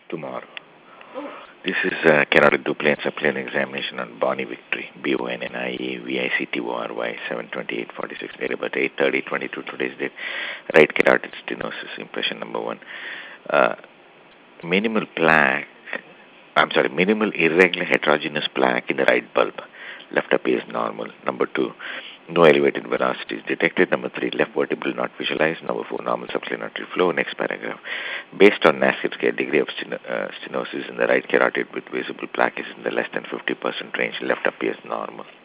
tomorrow. Oh, This is carotid duplicate subclinical examination on Bonnie Victory, BONNIE VICTORY, 7/28/46, date about 8/30/22, today's date. Right carotid stenosis, impression number one. Uh, minimal plaque, minimal irregular heterogeneous plaque in the right bulb. Left appears normal. Number two, no elevated velocities detected. Number three, left vertebral not visualized. Number four, normal subclinical flow. Next paragraph. Based on NASCAR scale, degree of stenosis in the right carotid with visible plaque is in the less than 50% range. Left appears normal.